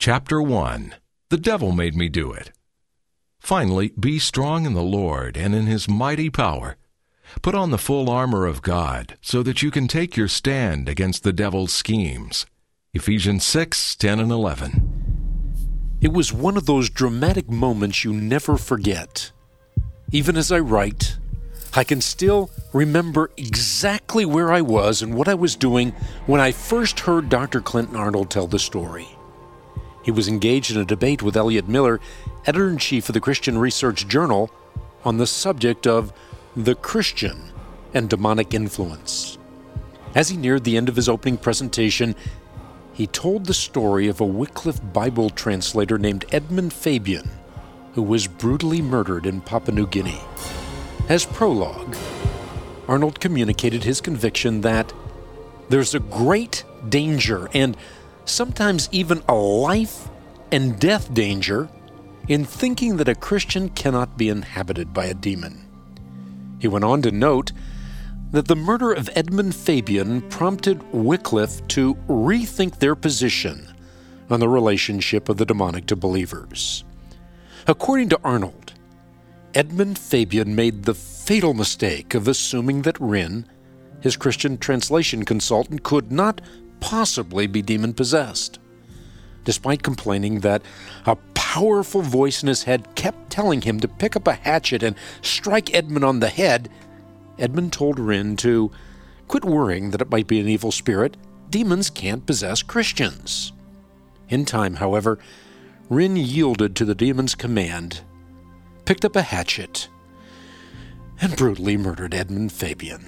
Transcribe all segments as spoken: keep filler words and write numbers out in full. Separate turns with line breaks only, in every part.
Chapter one. The Devil Made Me Do It. Finally, be strong in the Lord and in His mighty power. Put on the full armor of God, so that you can take your stand against the devil's schemes. Ephesians six, ten and eleven.
It was one of those dramatic moments you never forget. Even as I write, I can still remember exactly where I was and what I was doing when I first heard Doctor Clinton Arnold tell the story. He was engaged in a debate with Elliot Miller, editor-in-chief of the Christian Research Journal, on the subject of the Christian and demonic influence. As he neared the end of his opening presentation, he told the story of a Wycliffe Bible translator named Edmund Fabian, who was brutally murdered in Papua New Guinea. As prologue, Arnold communicated his conviction that there's a great danger, and sometimes even a life and death danger, in thinking that a Christian cannot be inhabited by a demon. He went on to note that the murder of Edmund Fabian prompted Wycliffe to rethink their position on the relationship of the demonic to believers. According to Arnold, Edmund Fabian made the fatal mistake of assuming that Rynn, his Christian translation consultant, could not possibly be demon-possessed. Despite complaining that a powerful voice in his head kept telling him to pick up a hatchet and strike Edmund on the head, Edmund told Rynn to quit worrying that it might be an evil spirit. Demons can't possess Christians. In time, however, Rynn yielded to the demon's command, picked up a hatchet, and brutally murdered Edmund Fabian.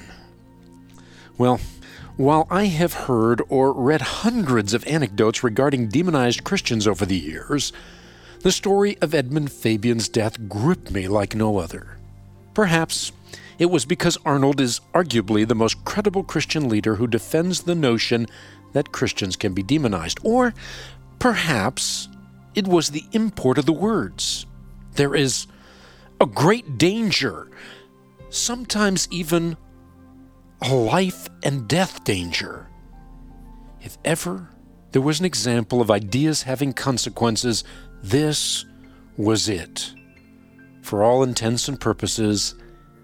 Well, while I have heard or read hundreds of anecdotes regarding demonized Christians over the years, the story of Edmund Fabian's death gripped me like no other. Perhaps it was because Arnold is arguably the most credible Christian leader who defends the notion that Christians can be demonized. Or perhaps it was the import of the words. There is a great danger, sometimes even a life and death danger. If ever there was an example of ideas having consequences, this was it. For all intents and purposes,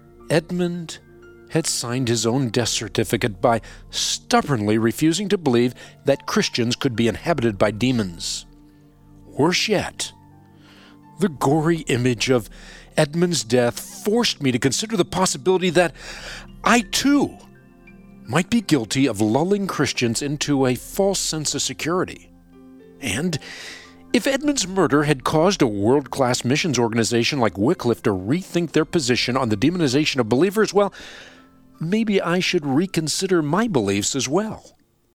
Edmund had signed his own death certificate by stubbornly refusing to believe that Christians could be inhabited by demons. Worse yet, the gory image of Edmund's death forced me to consider the possibility that I, too, might be guilty of lulling Christians into a false sense of security. And if Edmund's murder had caused a world-class missions organization like Wycliffe to rethink their position on the demonization of believers, well, maybe I should reconsider my beliefs as well.